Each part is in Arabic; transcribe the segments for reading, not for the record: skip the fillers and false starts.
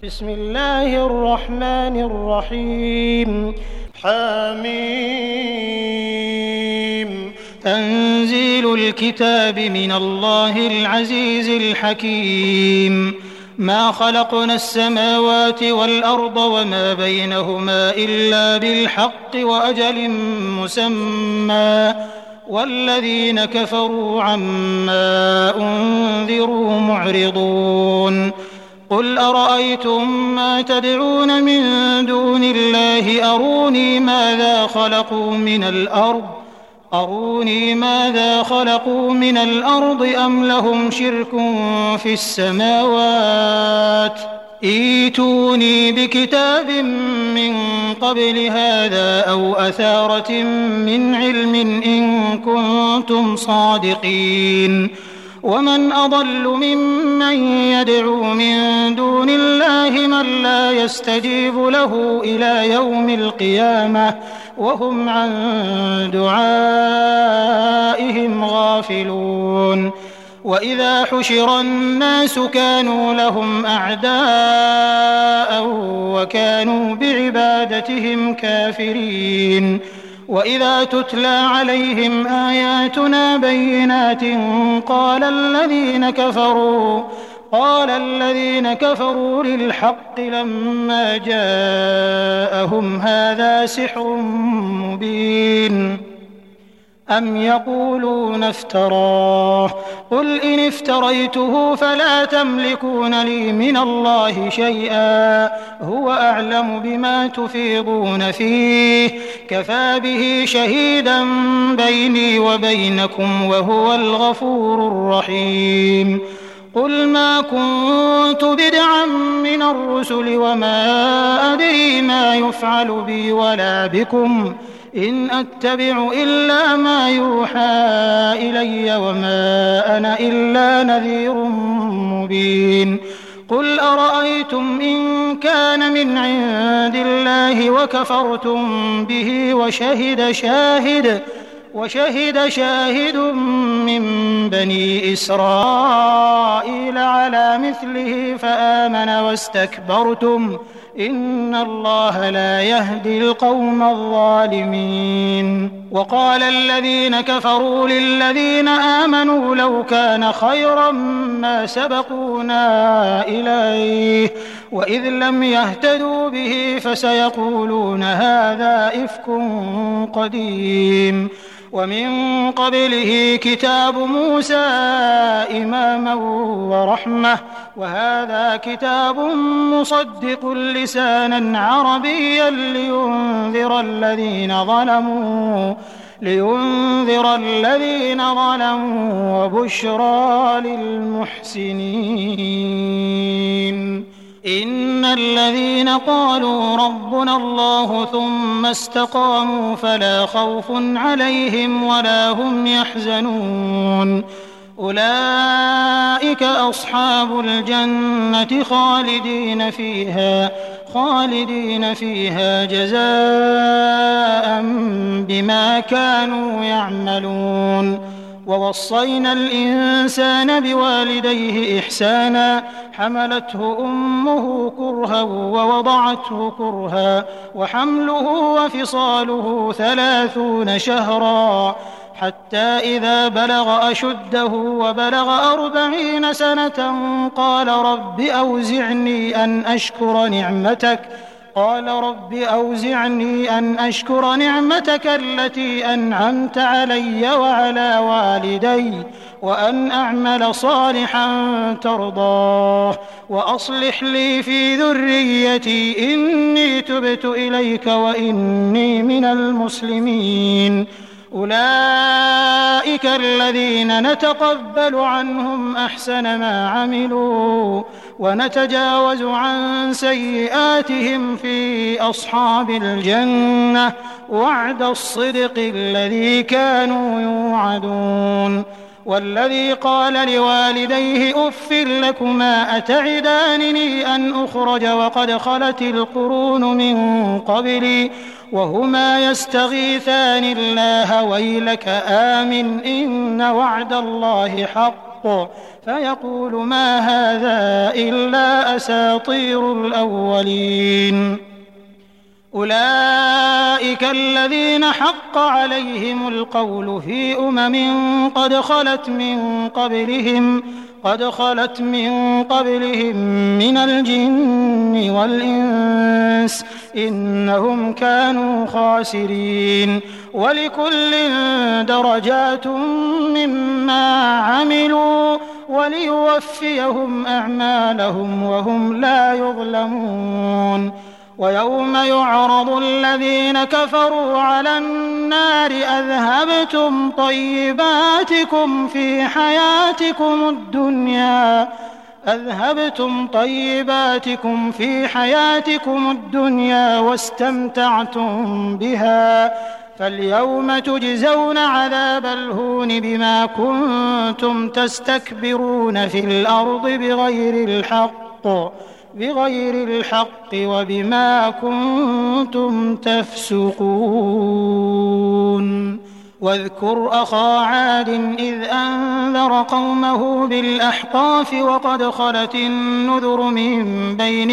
بسم الله الرحمن الرحيم. حميم. تنزيل الكتاب من الله العزيز الحكيم. ما خلقنا السماوات والأرض وما بينهما إلا بالحق وأجل مسمى والذين كفروا عما أنذروا معرضون. قل أرأيتم ما تدعون من دون الله أروني ماذا خلقوا من الأرض أم لهم شرك في السماوات ائتوني بكتاب من قبل هذا أو أثارة من علم إن كنتم صادقين. ومن أضل ممن يدعو من دون الله من لا يستجيب له إلى يوم القيامة وهم عن دعائهم غافلون. وإذا حشر الناس كانوا لهم أعداء وكانوا بعبادتهم كافرين. وإذا تتلى عليهم آياتنا بينات قال الذين كفروا للحق لما جاءهم هذا سحر مبين أم يقولون افتراه قل إن افتريته فلا تملكون لي من الله شيئا هو أعلم بما تفيضون فيه كفى به شهيدا بيني وبينكم وهو الغفور الرحيم. قل ما كنت بدعا من الرسل وما أدري ما يفعل بي ولا بكم إن أتبع إلا ما يوحى إلي وما أنا إلا نذير مبين. قل أرأيتم إن كان من عند الله وكفرتم به وشهد شاهد من بني إسرائيل على مثله فآمن واستكبرتم إن الله لا يهدي القوم الظالمين. وقال الذين كفروا للذين آمنوا لو كان خيرا ما سبقونا إليه وإذ لم يهتدوا به فسيقولون هذا إفك قديم. ومن قبله كتاب موسى إماما ورحمة وهذا كتاب مصدق لسانا عربيا لينذر الذين ظلموا وبشرى للمحسنين. إن الذين قالوا ربنا الله ثم استقاموا فلا خوف عليهم ولا هم يحزنون أولئك أصحاب الجنة خالدين فيها جزاء بما كانوا يعملون. ووصينا الإنسان بوالديه إحسانا حملته أمه كرها ووضعته كرها وحمله وفصاله 30 شهرا حتى إذا بلغ أشده وبلغ 40 سنة قال رب أوزعني أن أشكر نعمتك التي أنعمت علي وعلى والدي وأن أعمل صالحا ترضاه وأصلح لي في ذريتي إني تبت إليك وإني من المسلمين. أولئك الذين نتقبل عنهم أحسن ما عملوا ونتجاوز عن سيئاتهم في أصحاب الجنة وعد الصدق الذي كانوا يوعدون. والذي قال لوالديه أف لكما أتعدانني أن أخرج وقد خلت القرون من قبلي وهما يستغيثان الله ويلك آمن إن وعد الله حق فيقول ما هذا إلا أساطير الأولين. أولئك الذين حق عليهم القول في قد خلت من قبلهم من الجن والإنس إنهم كانوا خاسرين. ولكل درجات مما عملوا وليوفيهم أعمالهم وهم لا يظلمون. ويوم يعرض الذين كفروا على النار أذهبتم طيباتكم في حياتكم الدنيا واستمتعتم بها فاليوم تجزون عذاب الهون بما كنتم تستكبرون في الأرض بغير الحق وبما كنتم تفسقون. واذكر أخا عاد إذ أنذر قومه بالأحقاف وقد خلت النذر من بين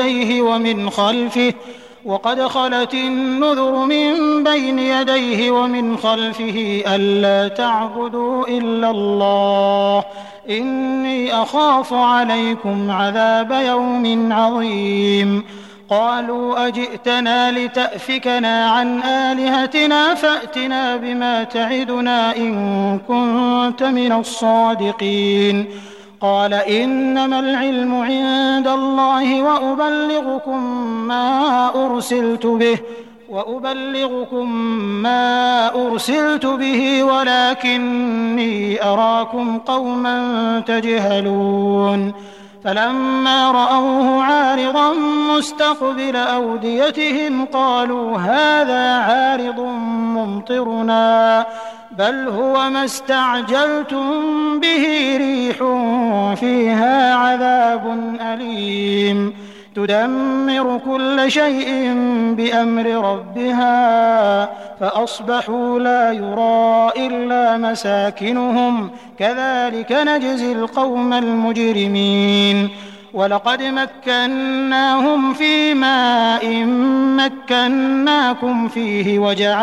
يديه ومن خلفه ألا تعبدوا إلا الله إني أخاف عليكم عذاب يوم عظيم. قالوا أجئتنا لتأفكنا عن آلهتنا فأتنا بما تعدنا إن كنت من الصادقين. قال إنما العلم عند الله وأبلغكم ما أرسلت به ولكني أراكم قوما تجهلون. فلما رأوه عارضا مستقبل أوديتهم قالوا هذا عارض ممطرنا بل هو ما استعجلتم به ريح فيها عذاب أليم تدمر كل شيء بأمر ربها فأصبحوا لا يرى إلا مساكنهم كذلك نجزي القوم المجرمين. ولقد مكناهم في ماء مكناكم فيه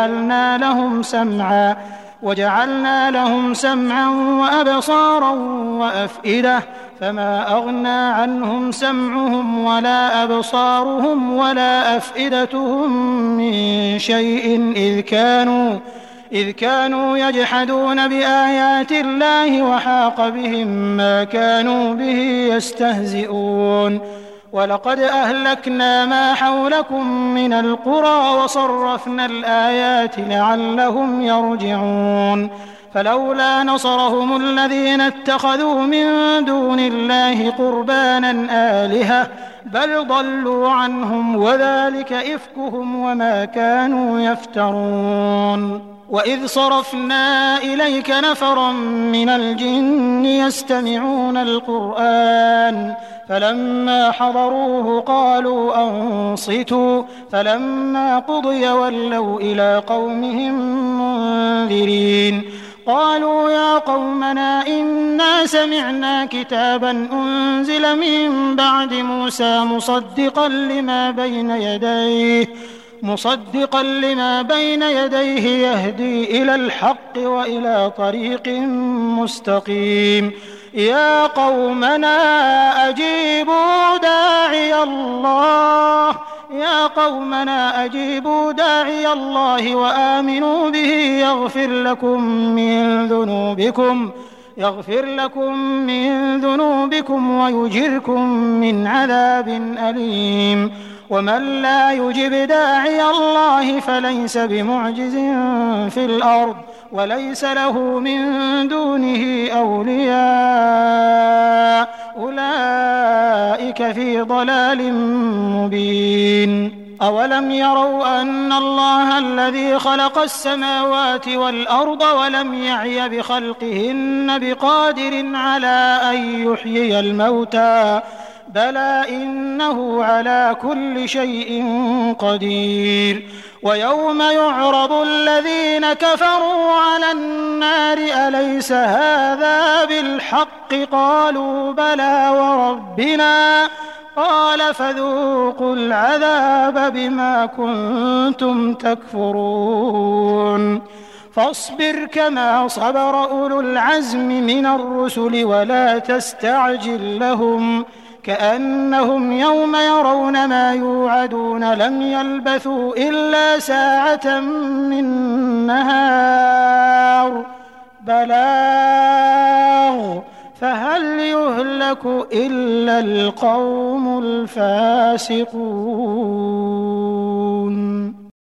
وجعلنا لهم سمعا وأبصارا وأفئدة فما أغنى عنهم سمعهم ولا أبصارهم ولا أفئدتهم من شيء إذ كانوا يجحدون بآيات الله وحاق بهم ما كانوا به يستهزئون. ولقد أهلكنا ما حولكم من القرى وصرفنا الآيات لعلهم يرجعون. فلولا نصرهم الذين اتخذوا من دون الله قربانا آلهة بل ضلوا عنهم وذلك إفكهم وما كانوا يفترون. وإذ صرفنا إليك نفرا من الجن يستمعون القرآن فلما حضروه قالوا أنصتوا فلما قضي ولوا إلى قومهم منذرين. قالوا يا قومنا إنا سمعنا كتابا أنزل من بعد موسى مصدقا لما بين يديه يهدي إلى الحق وإلى طريق مستقيم. يا قومنا أجيبوا داعي الله وآمنوا به يغفر لكم من ذنوبكم ويجركم من عذاب أليم. ومن لا يجب داعي الله فليس بمعجز في الأرض وليس له من دونه أولياء أولئك في ضلال مبين. أولم يروا أن الله الذي خلق السماوات والأرض ولم يعي بخلقهن بقادر على أن يحيي الموتى بلى إنه على كل شيء قدير. ويوم يعرض الذين كفروا على النار أليس هذا بالحق بالحق قالوا بلى وربنا قال فذوقوا العذاب بما كنتم تكفرون فاصبر كما صبر أولو العزم من الرسل ولا تستعجل لهم كأنهم يوم يرون ما يوعدون لم يلبثوا إلا ساعة من نهار بلاغ فهل يهلك إلا القوم الفاسقون.